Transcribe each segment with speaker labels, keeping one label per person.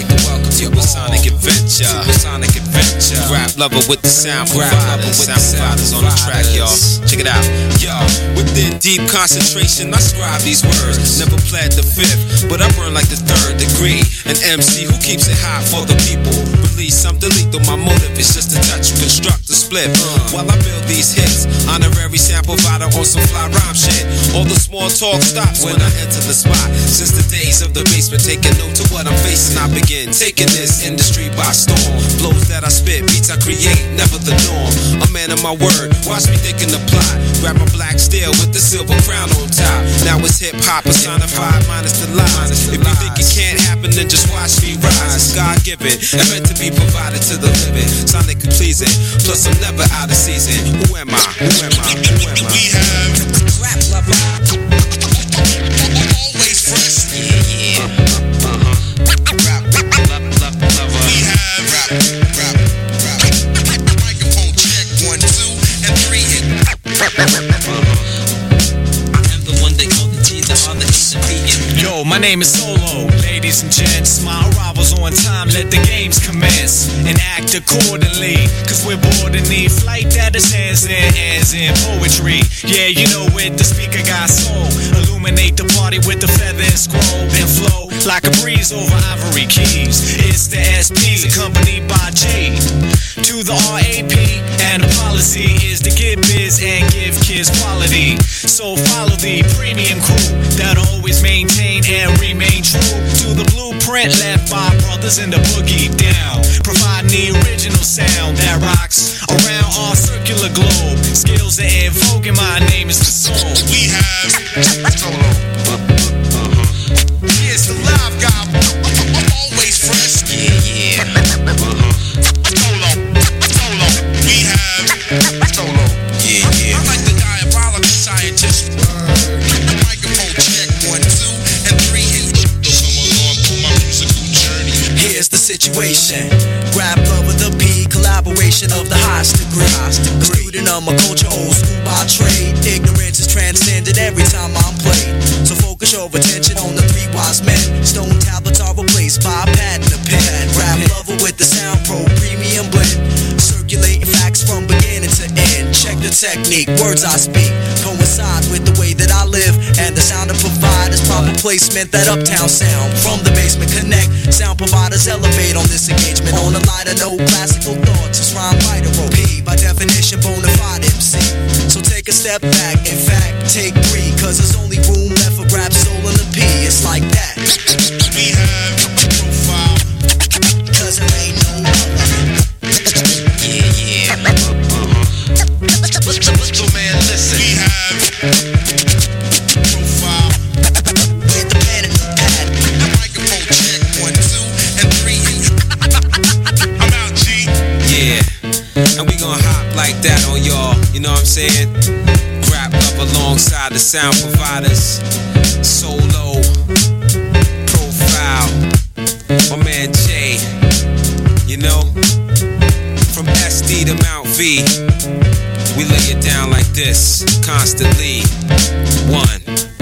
Speaker 1: like to welcome you to a sonic adventure. Rap lover with the sound providers. Sound providers on the track, y'all. Check it out. Yo, within deep concentration, I scribe these words. Never pled the fifth, but I burn like the third degree. An MC who keeps it hot for the people. Release something lethal, my motive is just to touch, construct a split. While I build these hits, honorary sound provider on some fly rhyme shit. All the small talk stops when I enter the spot. Since the days of the basement, taking note to what I'm facing, I begin taking this industry by storm. Flows that I spit, beats I create, never the norm. A man of my word, watch me thinking the plot. Grab my black steel with the silver crown on top. Now it's hip hop personified minus the lies. If you think it can't happen, then just watch me rise. It's God given and meant to be provided to the living. Sonically pleasing, plus I'm never out of season. Who am I? Who am I? Who am I?
Speaker 2: We have rap lover, always fresh. Yeah. Rap lover. We have rap. Microphone check 1, 2, and 3.
Speaker 1: I am the one they call the T, the R, the H, the P.
Speaker 3: Yo, my name is Solo. Ladies and gents, my arrival's on time. Let the games commence and act accordingly. Cause we're bored and need flight that is hands in poetry. Yeah, you know it, the speaker got soul. Illuminate the party with the feather and scroll. Then flow like a breeze over ivory keys. It's the SPs accompanied by G to the RAP. And the policy is to give biz and give kids quality. So follow the premium crew that'll always maintain and remain true to the blueprint left by brothers in the boogie down. Providing the original sound that rocks around our circular globe. Skills are in vogue and my name is the soul.
Speaker 2: We have Solo. Here's the live guy, always fresh. Yeah. Solo. We have Solo. Yeah. I'm like the diabolical scientist. Microphone check 1, 2, and 3. Come along for my musical journey.
Speaker 4: Here's the situation. Rap lover, the P, collaboration of the highest degree. Student of my culture, old school by trade. Ignorance is transcended every time I'm played. So focus your attention on the 3 wise men. Stone tablets are replaced by a pad and a pen. Rap lover with the sound pro premium blend. Circulating facts from beginning to end. Check the technique, words I speak coincide with the way that I live. And the sound I provide is proper placement, that uptown sound. From the basement connect, sound providers elevate on this engagement. On a lighter note, classical thoughts is rhyme writer or P. By definition, bona fide MC. So take a step back, in fact, take 3. Cause there's only room left for rap, soul, and the P. It's like that.
Speaker 2: We have profile.
Speaker 4: Cause there ain't no other.
Speaker 2: Yeah. So man, listen. We have profile.
Speaker 4: With the pen and the pad.
Speaker 2: Microphone check 1, 2, and 3. I'm out, G.
Speaker 1: Yeah, and we gon' hop like that on y'all. You know what I'm saying? Rap up alongside the sound providers. Solo, profile, my man Jay. You know, from SD to Mount V, we lay it down like this, constantly. 1.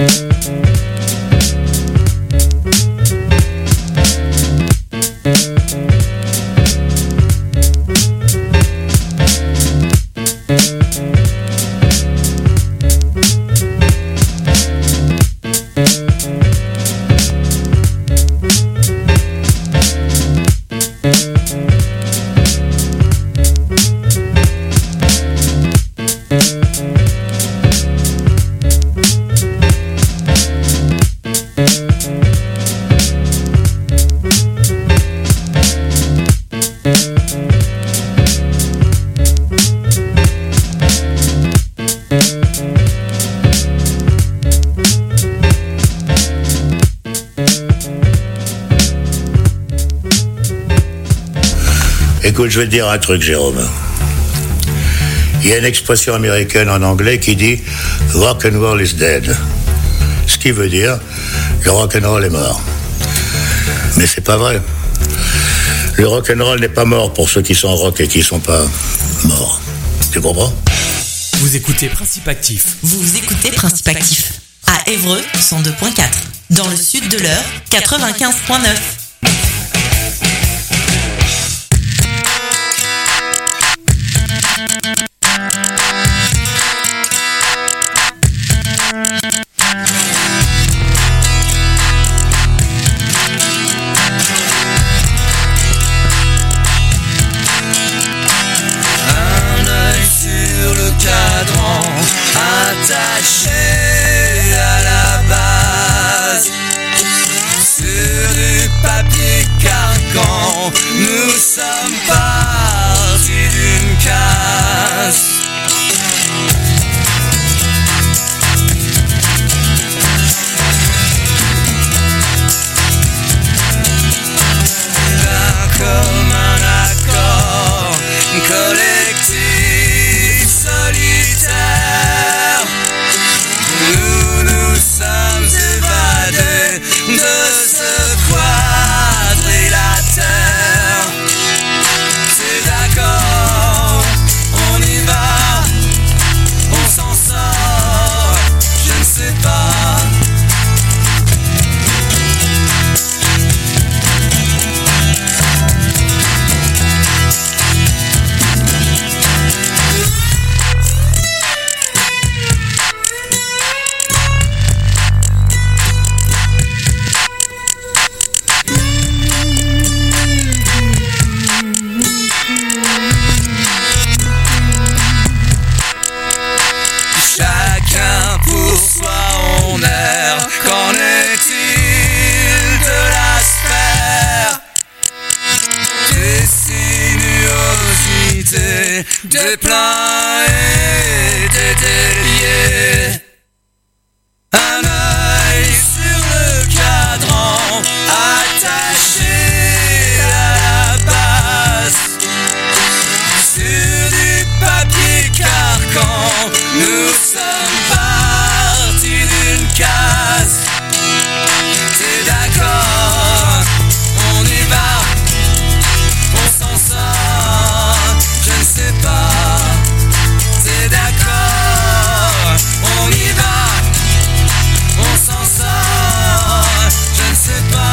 Speaker 5: Écoute, je vais te dire un truc, Jérôme. Il y a une expression américaine en anglais qui dit « rock and roll is dead ». Ce qui veut dire « le rock and roll est mort ». Mais c'est pas vrai. Le rock and roll n'est pas mort pour ceux qui sont rock et qui sont pas morts. Tu comprends?
Speaker 6: Vous écoutez Principe Actif.
Speaker 7: Vous écoutez Principe Actif. À Évreux, 102.4. Dans le sud de l'Eure, 95.9.
Speaker 4: sommes partis d'une casse. Comme un accord collectif solitaire, nous nous sommes évadés de ce quadrilatère. C'est d'accord, on y va, on s'en sort, je ne sais pas. Des plans et des déliés, un œil sur le cadran attaché à la base, sur du papier carcan, nous sommes partis d'une case. C'est d'accord, on y va, on s'en sort, je ne sais pas. C'est d'accord, on y va, on s'en sort, je ne sais pas.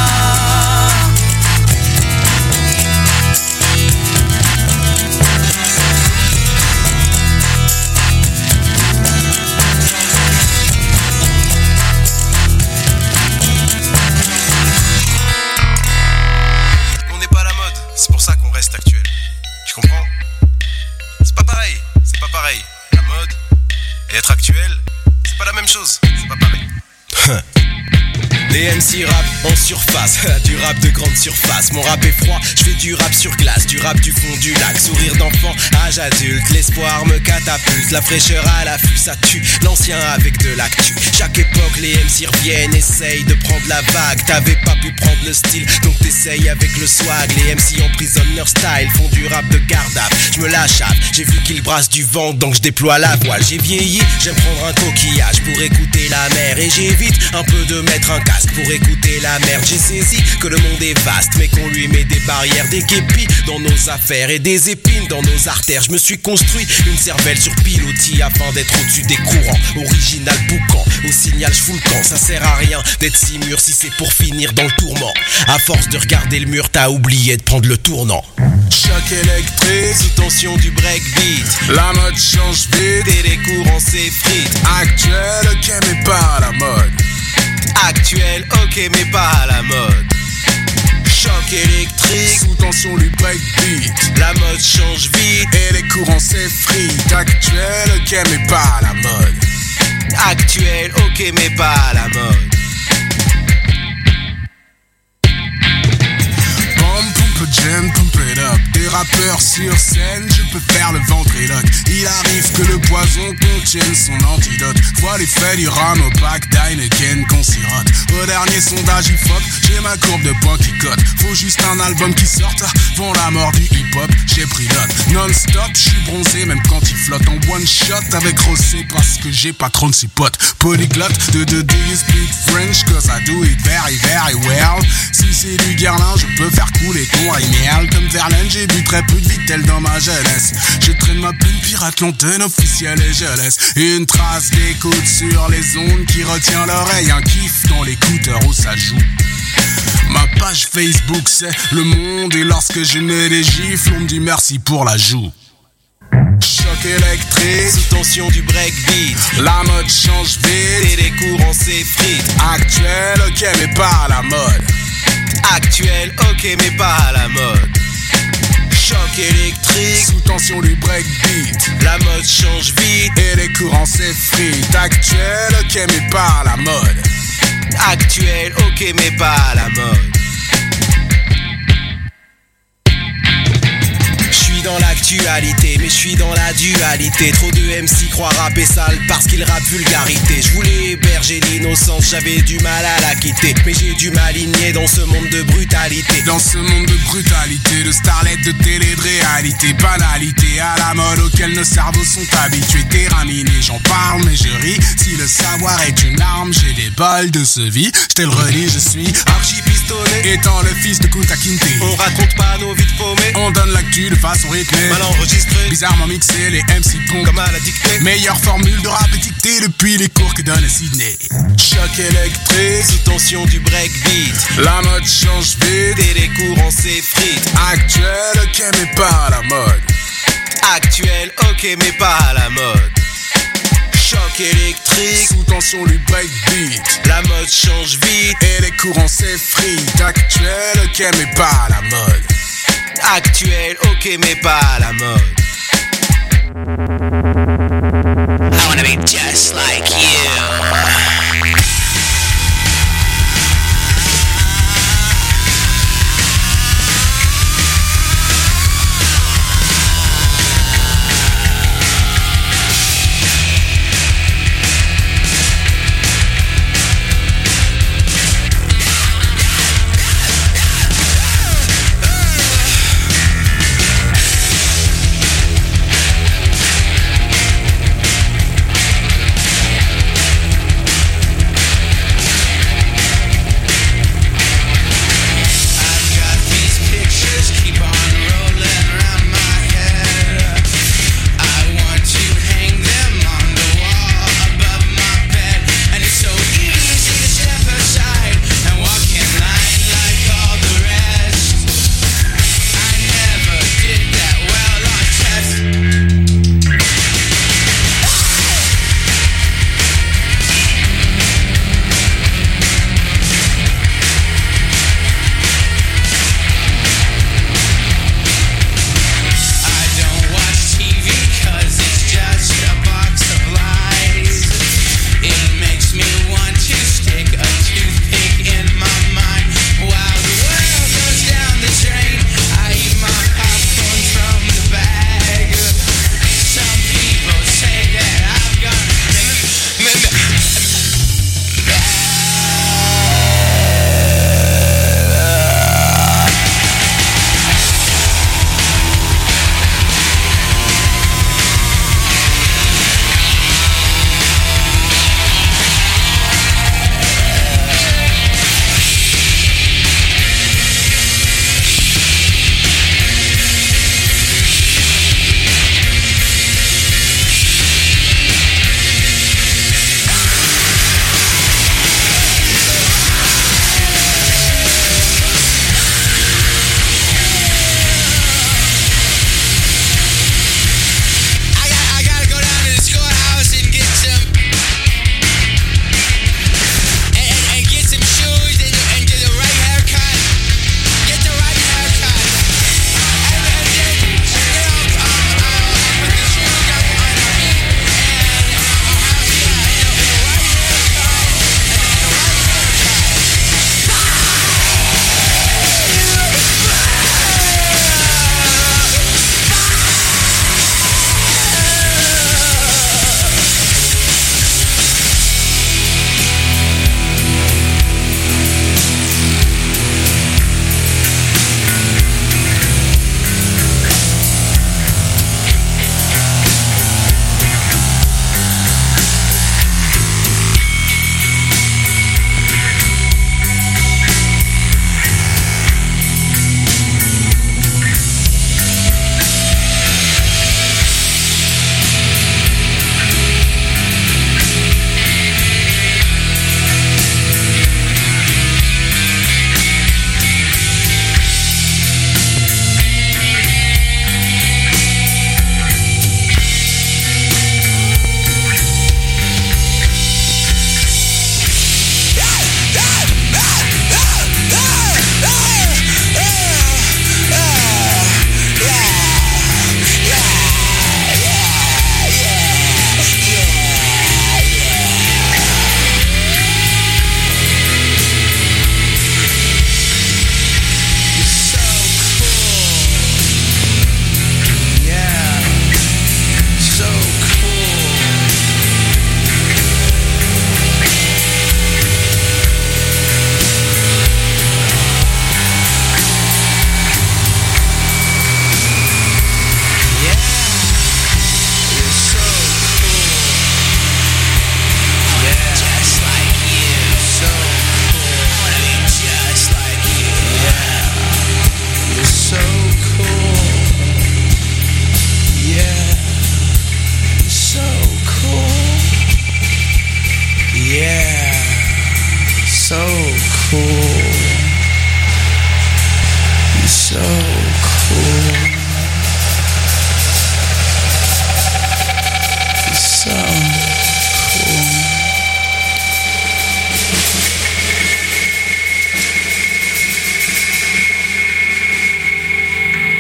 Speaker 1: On n'est pas à la mode, c'est pour ça qu'on reste actuel. Tu comprends ? C'est pas pareil. La mode et être actuel, c'est pas la même chose. C'est pas pareil.
Speaker 3: Les MC rap en surface, du rap de grande surface. Mon rap est froid, je fais du rap sur glace, du rap du fond du lac. Sourire d'enfant, âge adulte, l'espoir me catapulte. La fraîcheur à l'affût, ça tue, l'ancien avec de l'actu. Chaque époque, les MC reviennent, essayent de prendre la vague. T'avais pas pu prendre le style, donc t'essayes avec le swag. Les MC emprisonnent leur style, font du rap de garde-à. Je me lâche, j'ai vu qu'ils brassent du vent, donc je déploie la voile. J'ai vieilli, j'aime prendre un coquillage pour écouter la mer. Et j'évite un peu de mettre un casque pour écouter la merde. J'ai saisi que le monde est vaste, mais qu'on lui met des barrières, des képis dans nos affaires et des épines dans nos artères. Je me suis construit une cervelle sur pilotis afin d'être au-dessus des courants. Original boucan, au signal je fous le camp. Ça sert à rien d'être si mûr si c'est pour finir dans le tourment. À force de regarder le mur, t'as oublié de prendre le tournant.
Speaker 1: Choc électrique,
Speaker 3: Sous tension du breakbeat,
Speaker 1: la mode change vite.
Speaker 3: et les courants s'effritent.
Speaker 1: Actuel, ok mais pas à la mode.
Speaker 3: Actuel, ok mais pas à la mode. Choc électrique,
Speaker 1: Sous tension du breakbeat
Speaker 3: la mode change vite.
Speaker 1: et les courants s'effritent. Actuel, ok mais pas à la mode.
Speaker 3: Actuel, ok mais pas à la mode.
Speaker 1: Pump jam, pump it up. Des rappeurs sur scène, je peux faire le ventriloque. Il arrive que le poison contienne son antidote. Vois l'effet du rhum opaque d'Heineken qu'on sirote. Au dernier sondage hip-hop, j'ai ma courbe de points qui cote. Faut juste un album qui sorte avant la mort du hip-hop. J'ai pris note, non-stop, je suis bronzé même quand il flotte en one shot avec Rossé parce que j'ai pas 36 potes. Polyglotte, do you speak French? Cause I do it very very well. Si c'est du Guerlain, je peux faire couler ton riméal. Comme Verlaine, j'ai bu très peu de Vittel dans ma jeunesse. Je traîne ma peine pirate l'antenne officielle et je laisse une trace d'écoute sur les ondes qui retient l'oreille. Un kiff dans l'écouteur où ça joue. Ma page Facebook c'est Le Monde et lorsque je mets des gifles, on me dit merci pour la joue. Choc électrique,
Speaker 3: Sous tension du breakbeat,
Speaker 1: la mode change vite.
Speaker 3: et les courants s'effritent.
Speaker 1: Actuel, ok mais pas à la mode.
Speaker 3: Actuel, ok mais pas à la mode. Choc électrique,
Speaker 1: Sous tension du breakbeat
Speaker 3: la mode change vite.
Speaker 1: et les courants s'effritent. Actuel, ok mais pas à la mode.
Speaker 3: Actuel, ok mais pas à la mode.
Speaker 8: l'actualité, mais je suis dans la dualité. Trop de MC croient rapper sale parce qu'ils rappent vulgarité. Je voulais héberger l'innocence, j'avais du mal à la quitter, mais j'ai dû m'aligner dans ce monde de brutalité.
Speaker 2: Dans ce monde de brutalité, de starlet, de télé, de réalité, banalité à la mode auquel nos cerveaux sont habitués. Terminé, j'en parle mais je ris. Si le savoir est une arme, j'ai des balles de ce vie. Je te le redis, je suis
Speaker 8: archi pistonné,
Speaker 2: étant le fils de Kunta Kinte.
Speaker 8: On raconte pas nos vies de paumés,
Speaker 2: on donne l'actu de façon rythmée,
Speaker 8: mal enregistré,
Speaker 2: bizarrement mixé, les MC pompent
Speaker 8: comme à la dictée.
Speaker 2: Meilleure formule de rap dictée depuis les cours que donne Sydney. Choc électrique,
Speaker 8: sous tension du breakbeat.
Speaker 2: La mode change vite
Speaker 8: et les courants s'effritent.
Speaker 2: Actuel, ok mais pas à la mode.
Speaker 8: Actuel, ok mais pas à la mode. Choc électrique,
Speaker 2: sous tension du breakbeat.
Speaker 8: La mode change vite
Speaker 2: et les courants s'effritent. Actuel, ok mais pas à la mode.
Speaker 8: Actuel, ok mais pas à la mode.
Speaker 9: I wanna be just like you.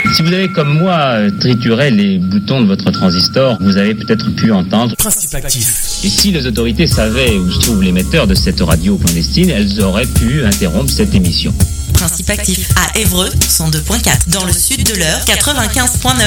Speaker 10: Si vous avez comme moi trituré les boutons de votre transistor, vous avez peut-être pu entendre
Speaker 6: Principe actif.
Speaker 10: Et si les autorités savaient où se trouve l'émetteur de cette radio clandestine, elles auraient pu interrompre cette émission.
Speaker 7: Principe actif à Évreux 102.4, dans le sud de l'Eure 95.9.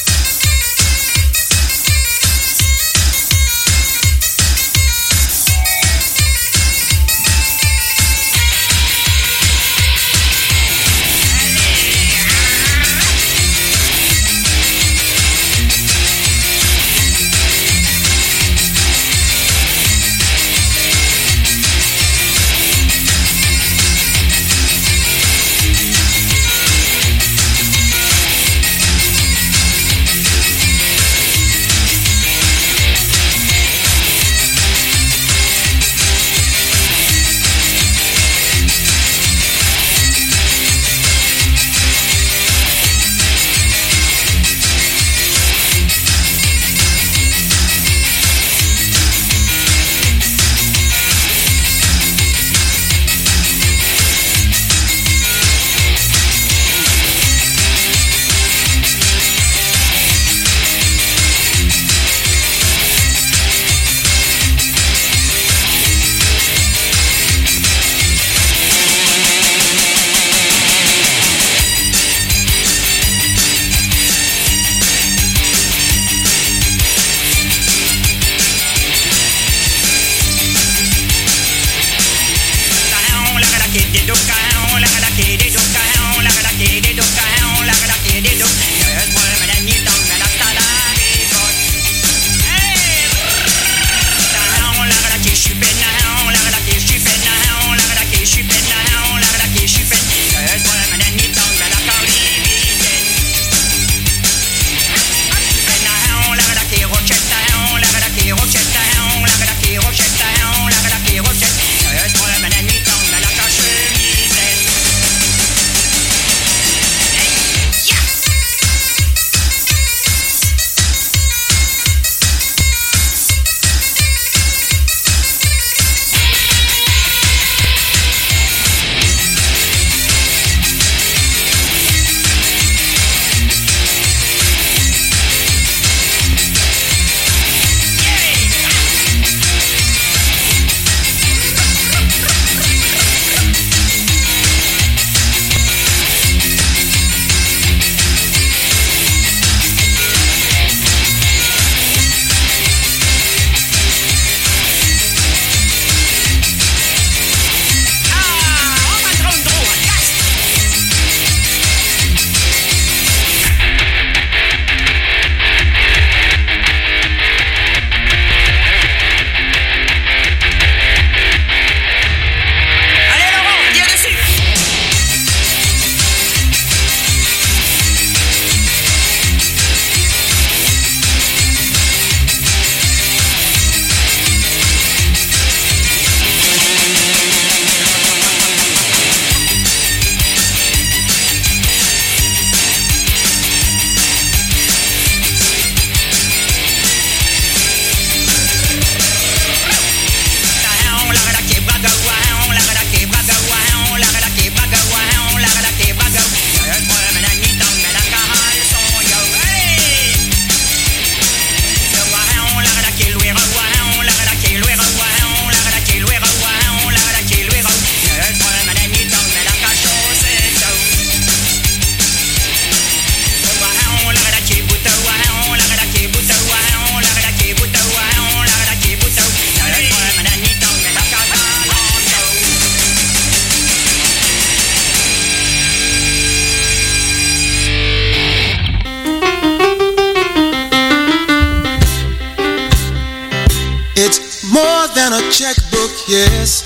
Speaker 11: Checkbook, yes,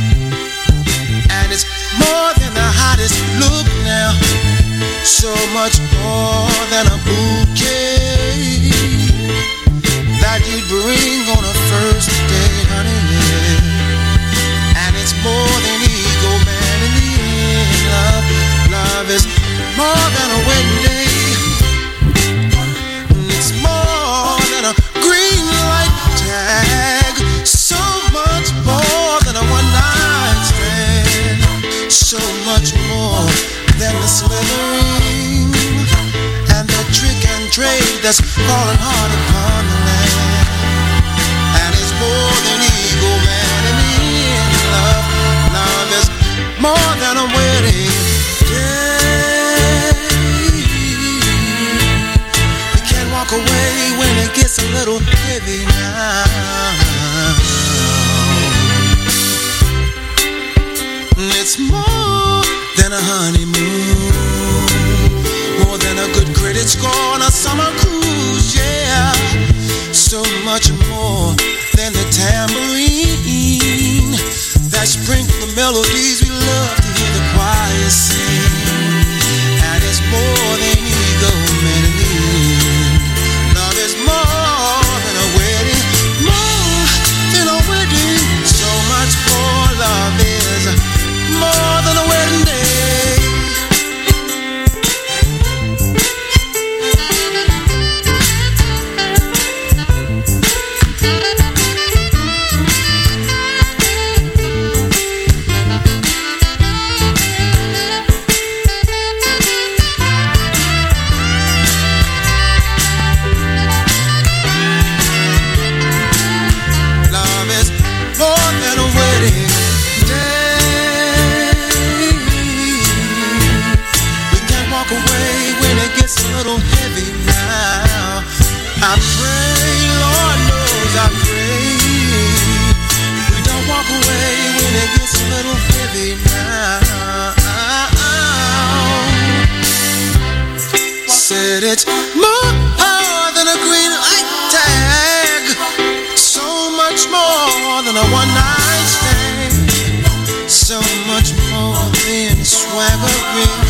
Speaker 11: and it's more than the hottest look now. So much more than a bouquet that you'd bring on a first date, honey, yeah. And it's more than ego, man, in the end, love is more than a wedding day. And it's more than a green light tag. So much more than a one-night stand. So much more than the slithering trade that's falling hard upon the land. And it's more than ego, man, and in love. Love is more than a wedding day. You can't walk away when it gets a little heavy now. It's more than a honeymoon, more than a good credit score on a summer cruise, yeah. So much more than the tambourine that sprinkle the melodies we love to hear the choir sing. And it's more than ego, man, and in. Love is more than a wedding, more than a wedding. So much more. Love is more than a wedding day. Love is more than a wedding day. We can't walk away when it gets a little heavy now. I pray, Lord knows I pray, we don't walk away when it gets a little heavy now. Said it's more than a green light tag, so much more than a one-night stand, so much more than swaggering